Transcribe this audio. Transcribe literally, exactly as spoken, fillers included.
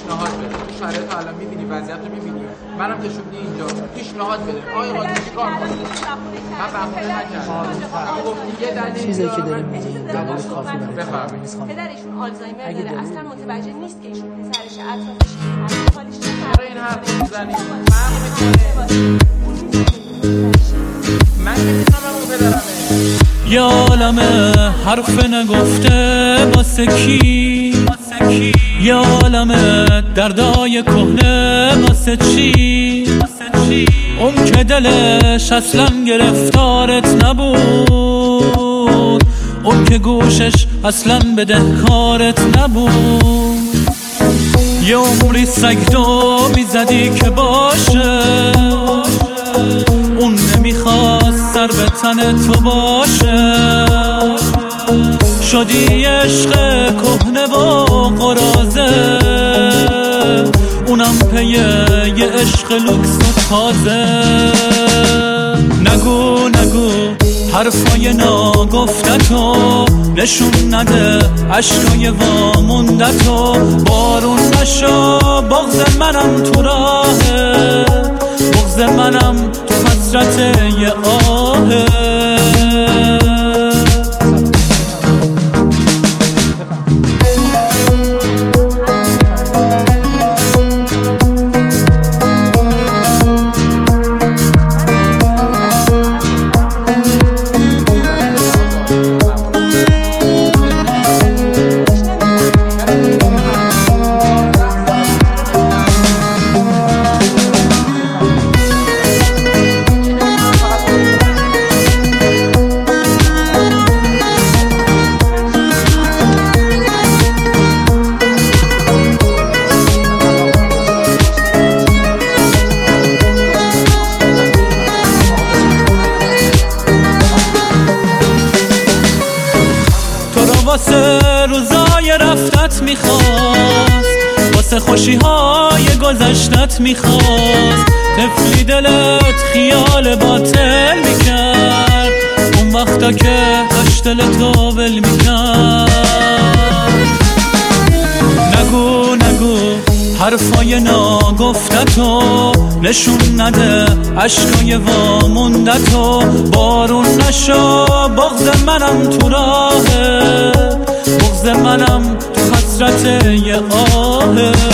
پیشنهاد بده. تو شرایط الان می‌بینی، وضعیت رو می‌بینی، منم که شدی اینجا پیشنهاد بده. آیا قاضی چیکار کنه؟ من بهونه نکردم. گفتی یه دلیل چیزی که داریم میگیم دلیل کافی برای بفرمایید. پدرشون آلزایمر داره، اصلا متوجه نیست که ایشون پسرش، اطرافش حالش چرا این حرف می‌زنی؟ فرق می‌کنه. من که می‌فهمم اون پدرمه. یه عالمه حرف نگفته واسه کی، یه عالمه دردای کهنه واسه چی، اون که دلش اصلا گرفتارت نبود، اون که گوشش اصلا بدهکارت نبود. یه عمری سگدو میزدی که باشه، اون نمیخواست سر به تن تو باشه، شدی عشق کهنه و قرازه، اونم پیه یه عشق لوکس و تازه. نگو نگو حرفای ناگفتتو، نشون نده عشقای واموندتو، بارون نشو بغض منم تو راهه، بغض منم تو حسرت یه آهه. واسه روزای رفتت میخواست، واسه خوشی های گذشتت میخواست، طفلی دلت خیال باطل میکرد، اون وقتا که داشت دلتو ول میکرد. نگو نگو حرفای ناگفتتو، نشون نده عشقای واموندتو، بارون نشو بغض منم تو راهه، بغض منم تو حسرت یه آهه.